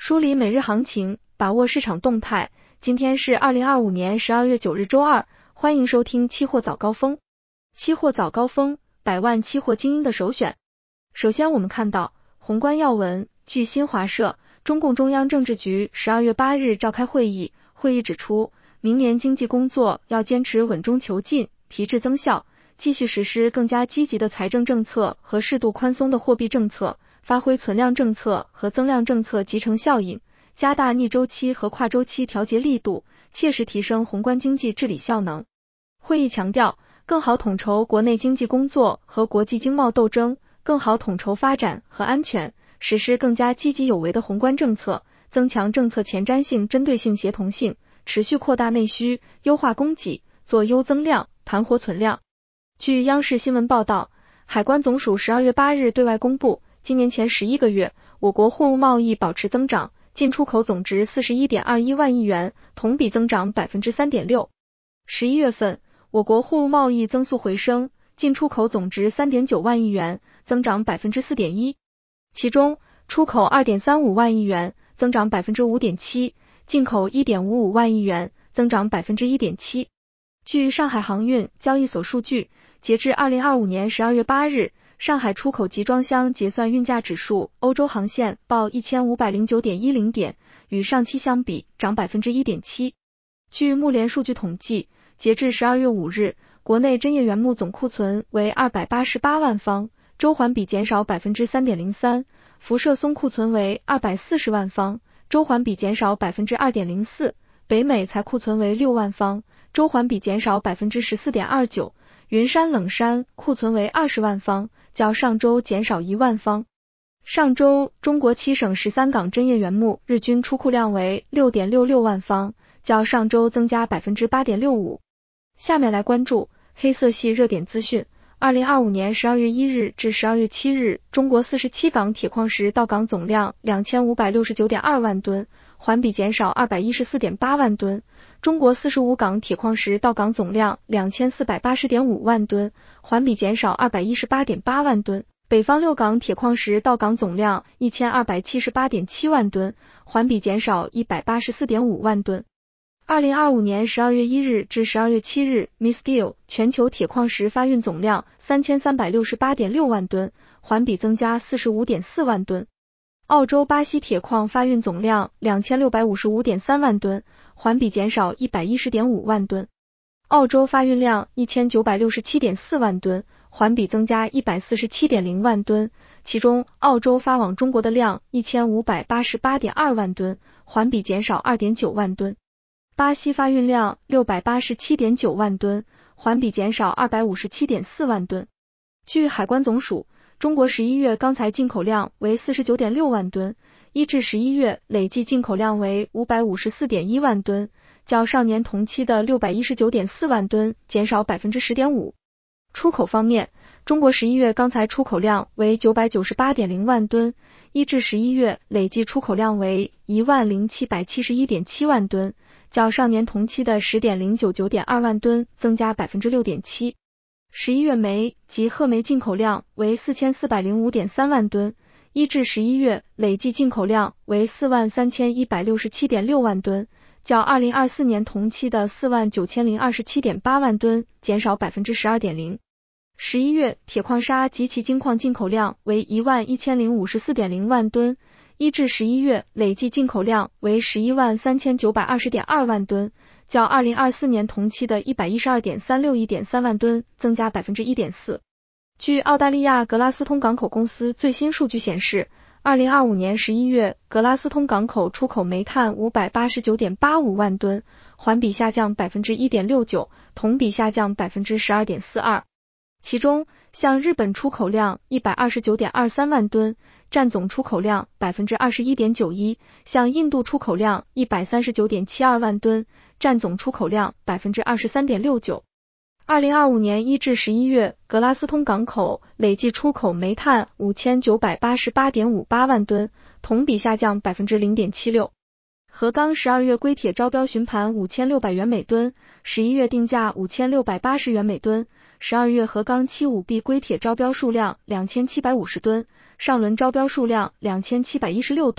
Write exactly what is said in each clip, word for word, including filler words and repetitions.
梳理每日行情，把握市场动态。今天是二零二五年十二月九日周二，欢迎收听期货早高峰。期货早高峰，百万期货精英的首选。首先我们看到宏观要闻，据新华社，中共中央政治局十二月八日召开会议，会议指出，明年经济工作要坚持稳中求进，提质增效，继续实施更加积极的财政政策和适度宽松的货币政策，发挥存量政策和增量政策集成效应，加大逆周期和跨周期调节力度，切实提升宏观经济治理效能。会议强调，更好统筹国内经济工作和国际经贸斗争，更好统筹发展和安全，实施更加积极有为的宏观政策，增强政策前瞻性、针对性、协同性，持续扩大内需，优化供给，做优增量，盘活存量。据央视新闻报道，海关总署十二月八日对外公布，今年前十一个月，我国货物贸易保持增长，进出口总值 四十一点二一万亿元，同比增长 百分之三点六。十一月份，我国货物贸易增速回升，进出口总值 三点九万亿元，增长 百分之四点一。其中，出口 二点三五万亿元，增长 百分之五点七，进口 一点五五万亿元，增长 百分之一点七。据上海航运交易所数据，截至二零二五年十二月八日，上海出口集装箱结算运价指数欧洲航线报 一千五百零九点一零 点，与上期相比涨 百分之一点七。据穆联数据统计，截至十二月五日，国内针叶原木总库存为二百八十八万方，周环比减少 百分之三点零三， 辐射松库存为二百四十万方，周环比减少 百分之二点零四， 北美材库存为六万方，周环比减少 百分之十四点二九， 云山冷杉库存为二十万方，较上周减少一万方。上周中国七省十三港针叶原木日均出库量为 六点六六万方，较上周增加 百分之八点六五。下面来关注黑色系热点资讯。二零二五年十二月一日至十二月七日，中国四十七港铁矿石到港总量 两千五百六十九点二万吨，环比减少 二百一十四点八万吨。中国四十五港铁矿石到港总量 两千四百八十点五万吨，环比减少 二百一十八点八万吨。北方六港铁矿石到港总量 一千二百七十八点七万吨，环比减少 一百八十四点五万吨。二零二五年十二月一日至十二月七日 ，M Steel 全球铁矿石发运总量 三千三百六十八点六万吨，环比增加 四十五点四万吨。澳洲巴西铁矿发运总量 两千六百五十五点三万吨，环比减少 一百一十点五万吨。澳洲发运量 一千九百六十七点四万吨，环比增加 一百四十七点零万吨，其中澳洲发往中国的量 一千五百八十八点二万吨，环比减少 二点九万吨。巴西发运量 六百八十七点九万吨，环比减少 二百五十七点四万吨。据海关总署，中国十一月钢材进口量为 四十九点六万吨，一至十一月累计进口量为 五百五十四点一万吨，较上年同期的 六百一十九点四万吨减少 百分之十点五。出口方面，中国十一月钢材出口量为 九百九十八点零万吨，一至十一月累计出口量为 一万零七百七十一点七万吨，较上年同期的 十点零九九点二万吨增加 百分之六点七。十一月煤及褐煤进口量为 四千四百零五点三万吨，一至十一月累计进口量为 四万三千一百六十七点六万吨，较二零二四年同期的 四万九千零二十七点八万吨减少 百分之十二点零。十一月铁矿砂及其精矿进口量为 一万一千零五十四点零万吨，一至十一月累计进口量为 十一万三千九百二十点二万吨，较二零二四年同期的 一百一十二点三六一点三万吨增加 百分之一点四。据澳大利亚格拉斯通港口公司最新数据显示，二零二五年十一月格拉斯通港口出口煤炭 五百八十九点八五万吨，环比下降 百分之一点六九， 同比下降 百分之十二点四二。其中，向日本出口量 一百二十九点二三万吨，占总出口量 百分之二十一点九一， 向印度出口量 一百三十九点七二万吨，占总出口量 百分之二十三点六九。二零二五年一至十一月，格拉斯通港口累计出口煤炭 五千九百八十八点五八万吨，同比下降 百分之零点七六。合钢十二月硅铁招标询盘五千六百元每吨，十一月定价五千六百八十元每吨。十二月合钢七五 B 硅铁招标数量两千七百五十吨，上轮招标数量两千七百一十六吨，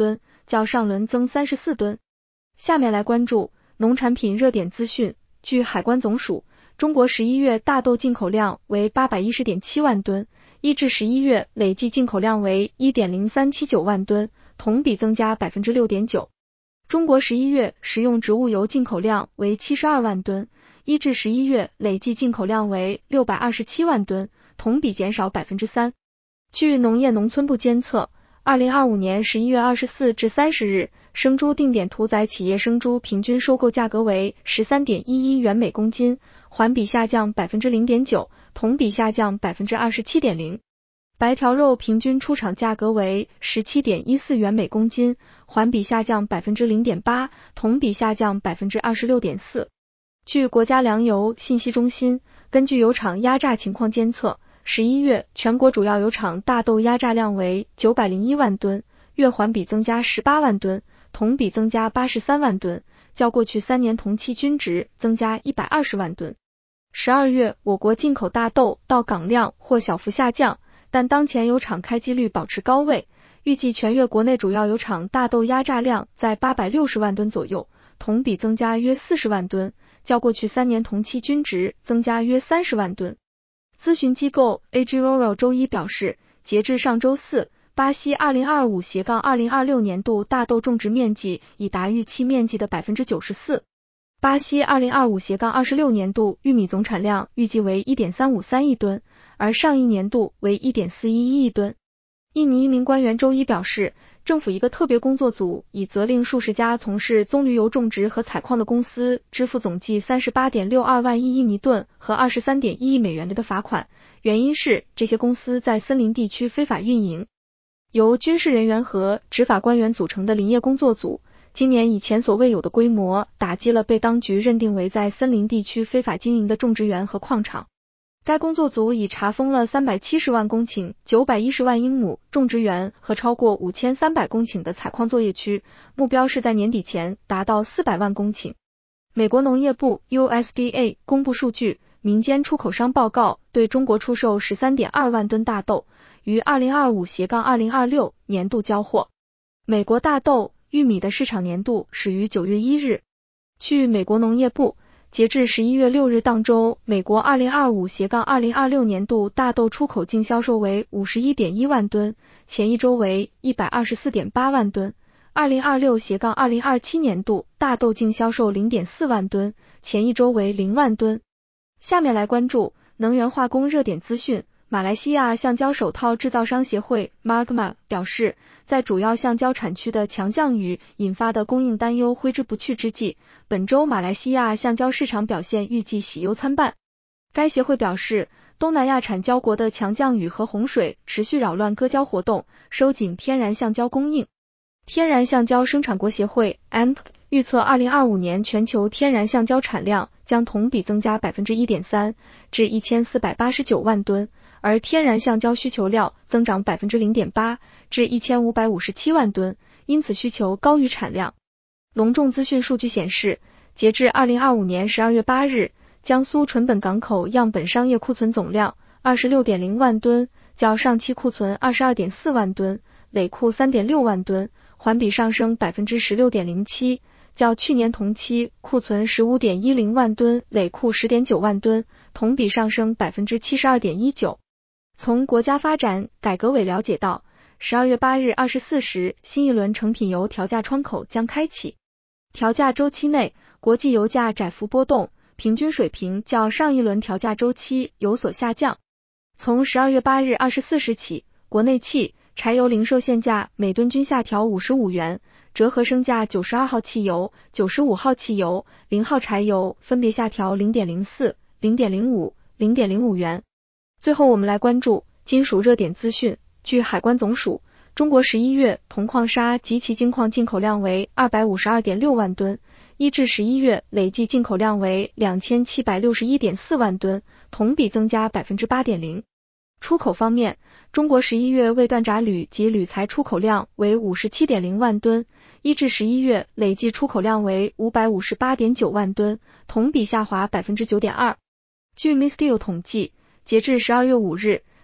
较上轮增三十四吨。下面来关注农产品热点资讯。据海关总署，中国十一月大豆进口量为 八百一十点七万吨，一至十一月累计进口量为 一点零三七九万吨，同比增加 百分之六点九。中国十一月食用植物油进口量为七十二万吨，一至十一月累计进口量为六百二十七万吨，同比减少 百分之三。据农业农村部监测，二零二五年十一月二十四至三十日，生猪定点屠宰企业生猪平均收购价格为 十三点一一元每公斤，环比下降 百分之零点九， 同比下降 百分之二十七点零。白条肉平均出厂价格为 十七点一四元每公斤，环比下降 百分之零点八， 同比下降 百分之二十六点四。据国家粮油信息中心，根据油厂压榨情况监测，十一月全国主要油厂大豆压榨量为九百零一万吨，月环比增加十八万吨，同比增加八十三万吨，较过去三年同期均值增加一百二十万吨。十二月我国进口大豆到港量或小幅下降，但当前油厂开机率保持高位，预计全月国内主要油厂大豆压榨量在八百六十万吨左右，同比增加约四十万吨，较过去三年同期均值增加约三十万吨。咨询机构 Agiroro 周一表示，截至上周四，巴西 二零二五至二零二六 年度大豆种植面积已达预期面积的 百分之九十四。巴西 二零二五至二六 年度玉米总产量预计为 一点三五三亿吨，而上一年度为 一点四一一亿吨。印尼一名官员周一表示，政府一个特别工作组已责令数十家从事棕榈油种植和采矿的公司支付总计 三十八点六二万亿印尼盾和 二十三点一亿美元的罚款，原因是这些公司在森林地区非法运营。由军事人员和执法官员组成的林业工作组，今年以前所未有的规模打击了被当局认定为在森林地区非法经营的种植园和矿场。该工作组已查封了三百七十万公顷、九百一十万英亩种植园和超过五千三百公顷的采矿作业区，目标是在年底前达到四百万公顷。美国农业部 U S D A 公布数据，民间出口商报告对中国出售 十三点二万吨大豆，于二零二五至二零二六 年度交货。美国大豆、玉米的市场年度始于九月一日。据美国农业部，截至十一月六日当周，美国二零二五至二零二六 年度大豆出口净销售为 五十一点一万吨，前一周为 一百二十四点八万吨。二零二六至二零二七 年度大豆净销售 零点四万吨，前一周为零万吨。下面来关注能源化工热点资讯。马来西亚橡胶手套制造商协会 M A G M A 表示，在主要橡胶产区的强降雨引发的供应担忧挥之不去之际，本周马来西亚橡胶市场表现预计喜忧参半。该协会表示，东南亚产胶国的强降雨和洪水持续扰乱割胶活动，收紧天然橡胶供应。天然橡胶生产国协会 A M P 预测二零二五年全球天然橡胶产量将同比增加 百分之一点三 至一千四百八十九万吨，而天然橡胶需求量增长 百分之零点八 至一千五百五十七万吨，因此需求高于产量。隆重资讯数据显示，截至二零二五年十二月八日，江苏纯本港口样本商业库存总量 二十六点零万吨，较上期库存 二十二点四万吨，累库 三点六万吨，环比上升 百分之十六点零七， 较去年同期库存 十五点一零万吨，累库 十点九万吨，同比上升 百分之七十二点一九。从国家发展改革委了解到，十二月八日二十四时，新一轮成品油调价窗口将开启。调价周期内，国际油价窄幅波动，平均水平较上一轮调价周期有所下降。从十二月八日二十四时起，国内汽柴油零售限价每吨均下调五十五元，折合升价九十二号汽油、九十五号汽油、零号柴油分别下调 零点零四、零点零五、零点零五元。最后我们来关注金属热点资讯。据海关总署，中国十一月铜矿砂及其精矿进口量为 二百五十二点六万吨，一至十一月累计进口量为 两千七百六十一点四万吨，同比增加 百分之八点零。出口方面，中国十一月未锻轧铝及铝材出口量为 五十七点零万吨，一至十一月累计出口量为 五百五十八点九万吨，同比下滑 百分之九点二。据 Misteel 统计，截至十二月五日，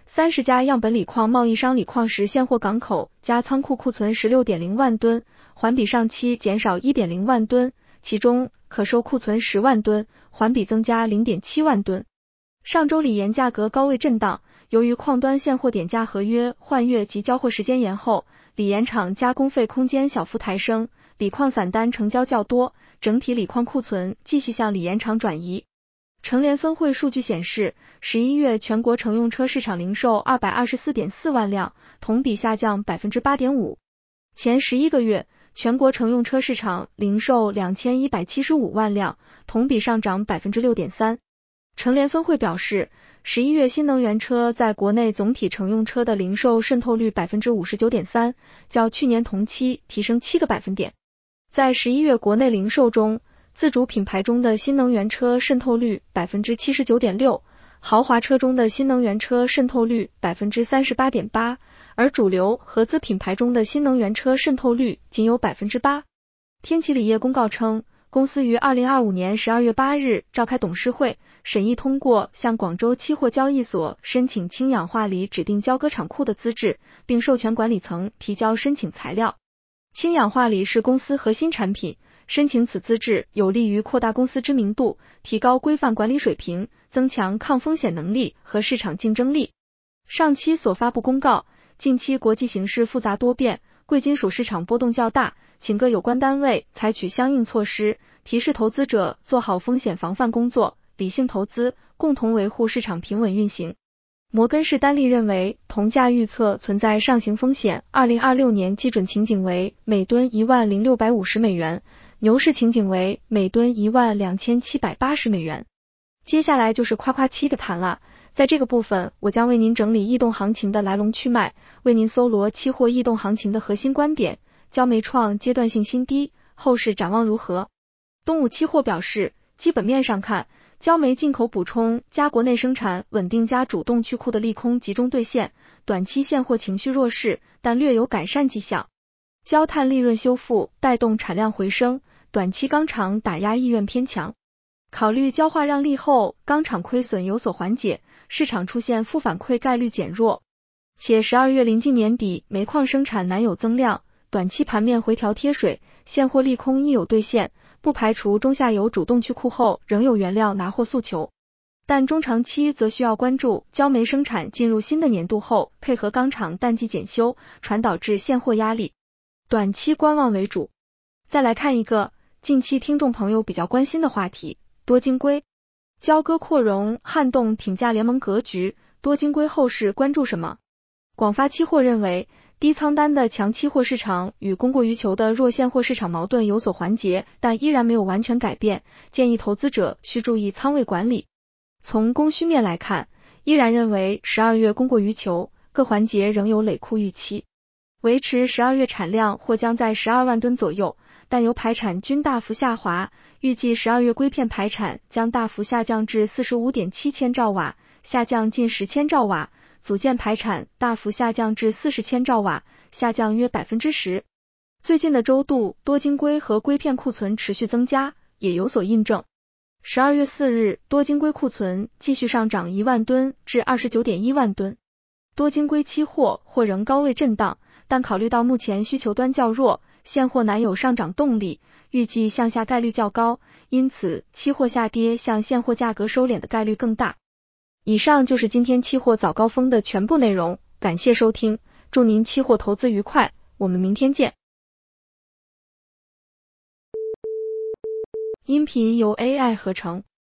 三十家样本锂矿贸易商锂矿石现货港口加仓库库存 十六点零万吨，环比上期减少 一点零万吨，其中可收库存十万吨，环比增加 零点七万吨。上周锂盐价格高位震荡，由于矿端现货点价合约换月及交货时间延后，锂盐厂加工费空间小幅抬升，锂矿散单成交较多，整体锂矿库存继续向锂盐厂转移。成联分会数据显示，十一月全国乘用车市场零售 二百二十四点四万辆，同比下降 百分之八点五。前十一个月，全国乘用车市场零售两千一百七十五万辆，同比上涨 百分之六点三。成联分会表示，十一月新能源车在国内总体乘用车的零售渗透率 百分之五十九点三， 较去年同期提升七个百分点。在十一月国内零售中，自主品牌中的新能源车渗透率 百分之七十九点六， 豪华车中的新能源车渗透率 百分之三十八点八， 而主流合资品牌中的新能源车渗透率仅有 百分之八。 天齐锂业公告称，公司于二零二五年十二月八日召开董事会，审议通过向广州期货交易所申请氢氧化锂指定交割厂库的资质，并授权管理层提交申请材料。氢氧化锂是公司核心产品，申请此资质有利于扩大公司知名度，提高规范管理水平，增强抗风险能力和市场竞争力。上期所发布公告，近期国际形势复杂多变，贵金属市场波动较大，请各有关单位采取相应措施，提示投资者做好风险防范工作，理性投资，共同维护市场平稳运行。摩根士丹利认为，铜价预测存在上行风险，二零二六年基准情景为每吨一万零六百五十美元，牛市情景为每吨一万两千七百八十美元。接下来就是夸夸期的谈了，在这个部分我将为您整理异动行情的来龙去脉，为您搜罗期货异动行情的核心观点，焦煤创阶段性新低，后市展望如何？东武期货表示，基本面上看，焦煤进口补充加国内生产稳定加主动去库的利空集中兑现，短期现货情绪弱势，但略有改善迹象。焦炭利润修复带动产量回升，短期钢厂打压意愿偏强。考虑焦化让利后，钢厂亏损有所缓解，市场出现负反馈概率减弱。且十二月临近年底，煤矿生产难有增量，短期盘面回调贴水，现货利空亦有兑现，不排除中下游主动去库后仍有原料拿货诉求。但中长期则需要关注焦煤生产进入新的年度后，配合钢厂淡季检修，传导至现货压力。短期观望为主。再来看一个近期听众朋友比较关心的话题，多晶硅。交割扩容撼动挺价联盟格局，多晶硅后市关注什么？广发期货认为，低仓单的强期货市场与供过于求的弱现货市场矛盾有所缓解，但依然没有完全改变，建议投资者需注意仓位管理。从供需面来看，依然认为十二月供过于求，各环节仍有累库预期，维持十二月产量或将在十二万吨左右，但由排产均大幅下滑，预计十二月硅片排产将大幅下降至 四十五点七千兆瓦，下降近十千兆瓦，组件排产大幅下降至四十千兆瓦，下降约 百分之十。 最近的周度多晶硅和硅片库存持续增加，也有所印证。十二月四日，多晶硅库存继续上涨一万吨至 二十九点一万吨。多晶硅期货或仍高位震荡，但考虑到目前需求端较弱，现货难有上涨动力，预计向下概率较高，因此期货下跌向现货价格收敛的概率更大。以上就是今天期货早高峰的全部内容，感谢收听，祝您期货投资愉快，我们明天见。音频由 A I 合成。